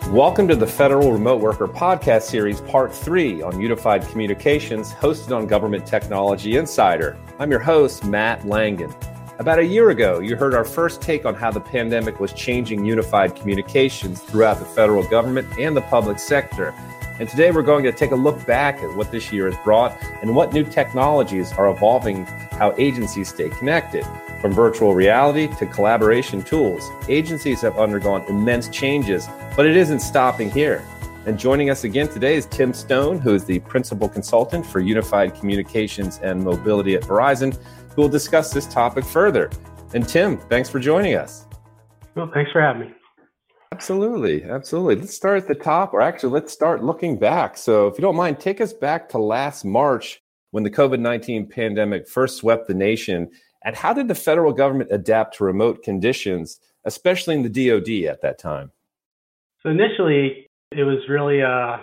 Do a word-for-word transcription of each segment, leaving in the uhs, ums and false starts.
Welcome to the Federal Remote Worker Podcast Series, Part three on Unified Communications, hosted on Government Technology Insider. I'm your host, Matt Langen. About a year ago, you heard our first take on how the pandemic was changing unified communications throughout the federal government and the public sector. And today we're going to take a look back at what this year has brought and what new technologies are evolving how agencies stay connected. From virtual reality to collaboration tools, agencies have undergone immense changes, but it isn't stopping here. And joining us again today is Tim Stone, who is the Principal Consultant for Unified Communications and Mobility at Verizon, who will discuss this topic further. And Tim, thanks for joining us. Well, thanks for having me. Absolutely, absolutely. Let's start at the top, or actually let's start looking back. So if you don't mind, take us back to last March when the COVID nineteen pandemic first swept the nation. And how did the federal government adapt to remote conditions, especially in the D O D at that time? So initially, it was really a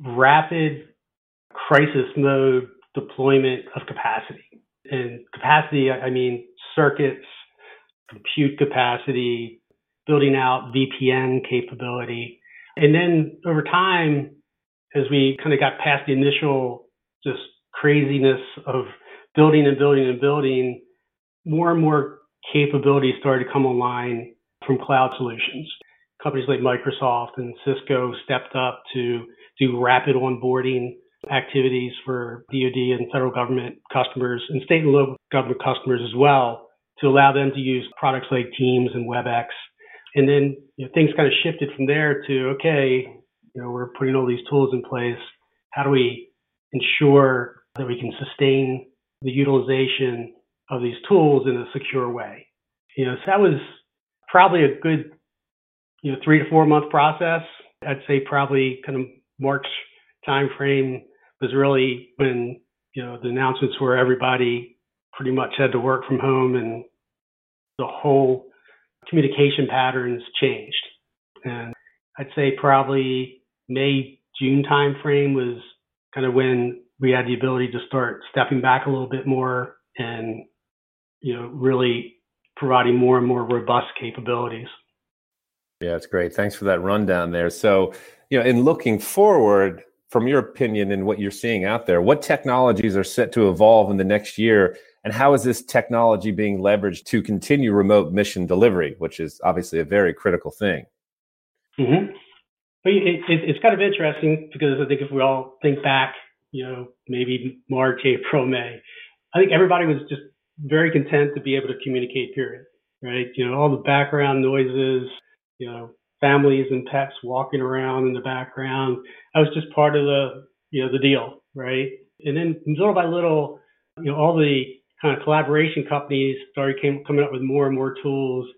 rapid crisis mode deployment of capacity. And capacity, I mean circuits, compute capacity, building out V P N capability. And then over time, as we kind of got past the initial just craziness of building and building and building, more and more capabilities started to come online from cloud solutions. Companies like Microsoft and Cisco stepped up to do rapid onboarding activities for D O D and federal government customers and state and local government customers as well, to allow them to use products like Teams and WebEx. And then you know, things kind of shifted from there to, okay, you know, we're putting all these tools in place. How do we ensure that we can sustain the utilization of these tools in a secure way? You know, so that was probably a good, you know, three to four month process. I'd say probably kind of March timeframe was really when, you know, the announcements were everybody pretty much had to work from home and the whole communication patterns changed. And I'd say probably May, June timeframe was kind of when we had the ability to start stepping back a little bit more and, you know, really providing more and more robust capabilities. Yeah, that's great. Thanks for that rundown there. So, you know, in looking forward, from your opinion and what you're seeing out there, what technologies are set to evolve in the next year, and how is this technology being leveraged to continue remote mission delivery, which is obviously a very critical thing? Mm-hmm. It, it, it's kind of interesting because I think if we all think back, you know, maybe March, April, May, I think everybody was just very content to be able to communicate, period, right? You know, all the background noises, you know, families and pets walking around in the background. That was just part of the, you know, the deal, right? And then little by little, you know, all the kind of collaboration companies started came, coming up with more and more tools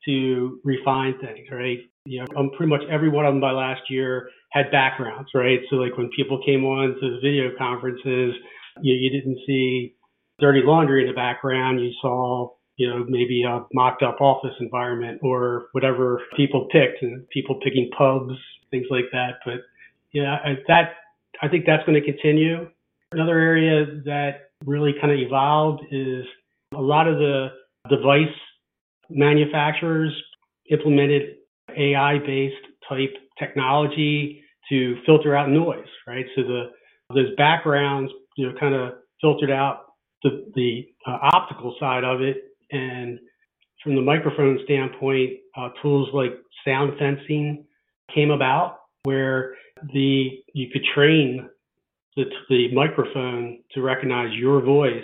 to refine things, right? You know, um, pretty much every one of them by last year had backgrounds, right? So like when people came on to the video conferences, you, you didn't see dirty laundry in the background. You saw, you know, maybe a mocked up office environment or whatever people picked, and people picking pubs, things like that. But yeah, I, that, I think that's going to continue. Another area that really kind of evolved is a lot of the device manufacturers implemented A I-based type technology to filter out noise, right? So the those backgrounds, you know, kind of filtered out the, the uh, optical side of it. And from the microphone standpoint, uh, tools like sound fencing came about, where the you could train the, the microphone to recognize your voice,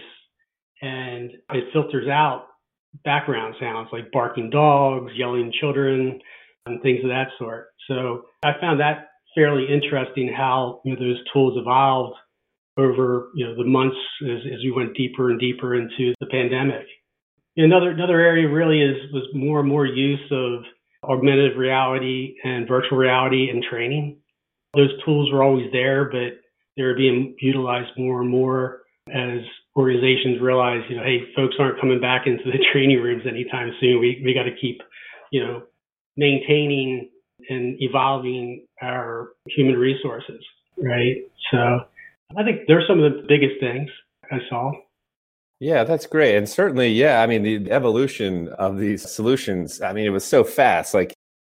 and it filters out background sounds like barking dogs, yelling children, and things of that sort. So I found that fairly interesting, how, you know, those tools evolved over, you know, the months as, as we went deeper and deeper into the pandemic. Another another area really is was more and more use of augmented reality and virtual reality in training. Those tools were always there, but they're being utilized more and more as organizations realize, you know, hey, folks aren't coming back into the training rooms anytime soon. We we got to keep, you know, maintaining and evolving our human resources, right? So I think they're some of the biggest things I saw. Yeah, that's great. And certainly, yeah, I mean, the evolution of these solutions, I mean, it was so fast. Like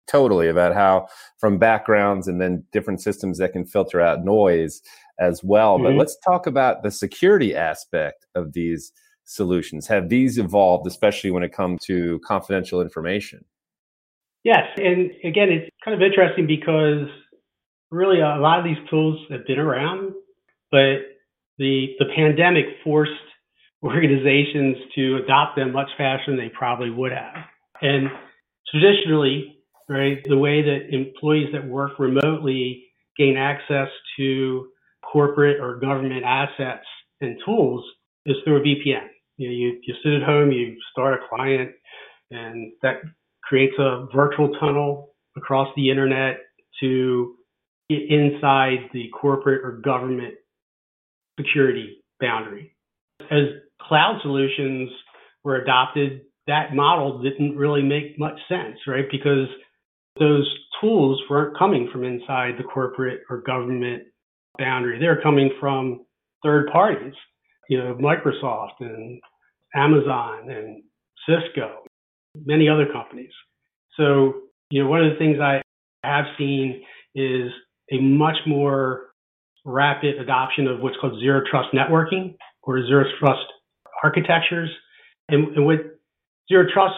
totally, about how from backgrounds and then different systems that can filter out noise as well. Mm-hmm. But let's talk about the security aspect of these solutions. Have these evolved, especially when it comes to confidential information? Yes. And again, it's kind of interesting because really a lot of these tools have been around, but the the pandemic forced organizations to adopt them much faster than they probably would have. And traditionally, right, the way that employees that work remotely gain access to corporate or government assets and tools is through a V P N. You know, you, you sit at home, you start a client, and that creates a virtual tunnel across the internet to get inside the corporate or government security boundary. As cloud solutions were adopted, that model didn't really make much sense, right? Because those tools weren't coming from inside the corporate or government boundary. They're coming from third parties, you know, Microsoft and Amazon and Cisco, many other companies. So, you know, one of the things I have seen is a much more rapid adoption of what's called zero trust networking or zero trust architectures. And, and with zero trust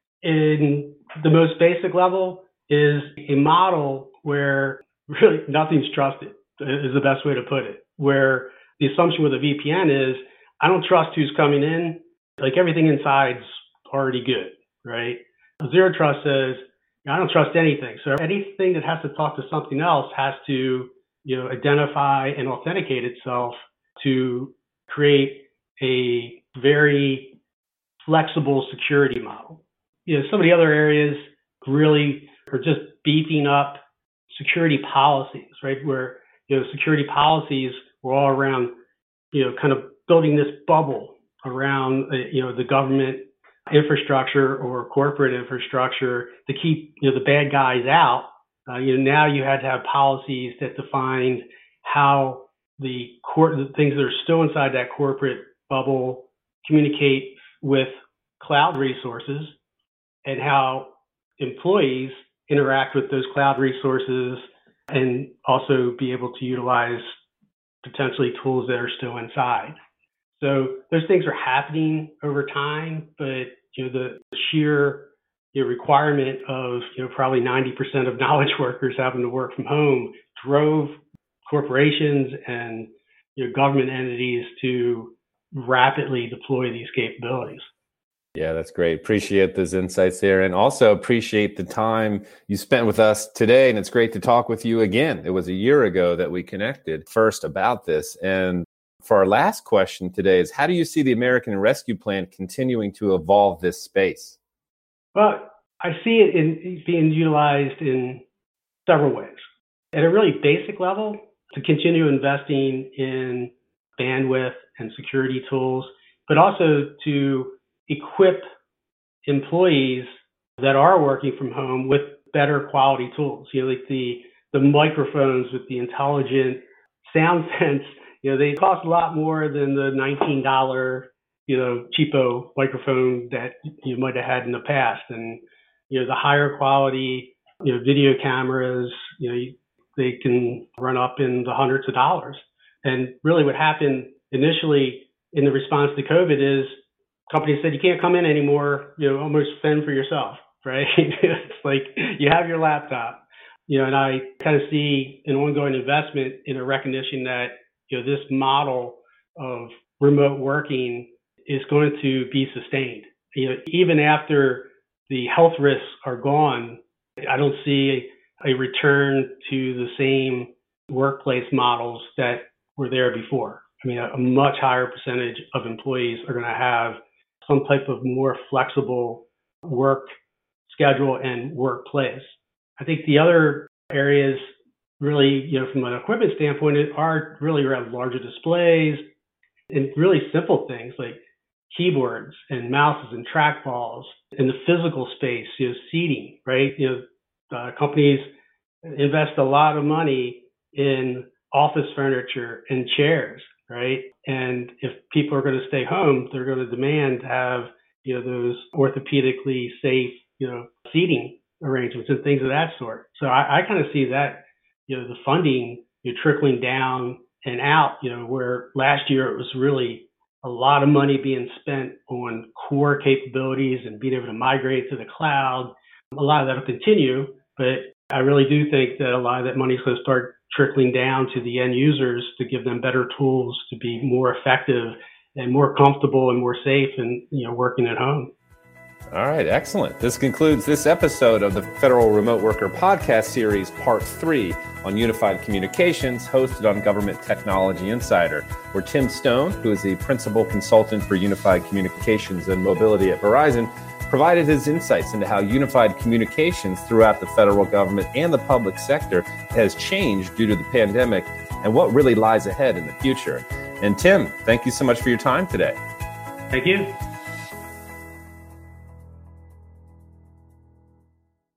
in the most basic level is a model where really nothing's trusted, is the best way to put it, where the assumption with a V P N is I don't trust who's coming in, like everything inside's already good, right? Zero trust says I don't trust anything. So anything that has to talk to something else has to, you know, identify and authenticate itself to create a very flexible security model. You know, some of the other areas really are just beefing up security policies, right? Where, you know, security policies were all around, you know, kind of building this bubble around, uh, you know, the government infrastructure or corporate infrastructure to keep, you know, the bad guys out. Uh, you know, now you had to have policies that defined how the court, the things that are still inside that corporate bubble communicate with cloud resources and how employees interact with those cloud resources and also be able to utilize potentially tools that are still inside. So those things are happening over time, but you know, the sheer you know, requirement of you know probably ninety percent of knowledge workers having to work from home drove corporations and you know, government entities to rapidly deploy these capabilities. Yeah, that's great. Appreciate those insights there, and also appreciate the time you spent with us today. And it's great to talk with you again. It was a year ago that we connected first about this. And for our last question today is, how do you see the American Rescue Plan continuing to evolve this space? Well, I see it in being utilized in several ways. At a really basic level, to continue investing in bandwidth and security tools, but also to equip employees that are working from home with better quality tools. You know, like the the microphones with the intelligent sound sense. You know, they cost a lot more than the nineteen dollars, you know, cheapo microphone that you might have had in the past. And, you know, the higher quality, you know, video cameras, you know, they can run up in the hundreds of dollars. And really what happened initially in the response to COVID is companies said, you can't come in anymore, you know, almost fend for yourself, right? It's like you have your laptop, you know, and I kind of see an ongoing investment in a recognition that, you know, this model of remote working is going to be sustained. You know, even after the health risks are gone, I don't see a, a return to the same workplace models that were there before. I mean, a, a much higher percentage of employees are going to have some type of more flexible work schedule and workplace. I think the other areas really, you know, from an equipment standpoint, are really around larger displays and really simple things like keyboards and mouses and trackballs in the physical space, you know, seating, right? You know, uh, companies invest a lot of money in office furniture and chairs, right? And if people are going to stay home, they're going to demand to have, you know, those orthopedically safe, you know, seating arrangements and things of that sort. So I, I kind of see that, you know, the funding, you know, trickling down and out, you know, where last year it was really a lot of money being spent on core capabilities and being able to migrate to the cloud. A lot of that will continue, but I really do think that a lot of that money is going to start trickling down to the end users to give them better tools to be more effective and more comfortable and more safe and, you know, working at home. All right, excellent. This concludes this episode of the Federal Remote Worker Podcast Series, Part three on Unified Communications, hosted on Government Technology Insider, where Tim Stone, who is the Principal Consultant for Unified Communications and Mobility at Verizon, provided his insights into how unified communications throughout the federal government and the public sector has changed due to the pandemic and what really lies ahead in the future. And Tim, thank you so much for your time today. Thank you.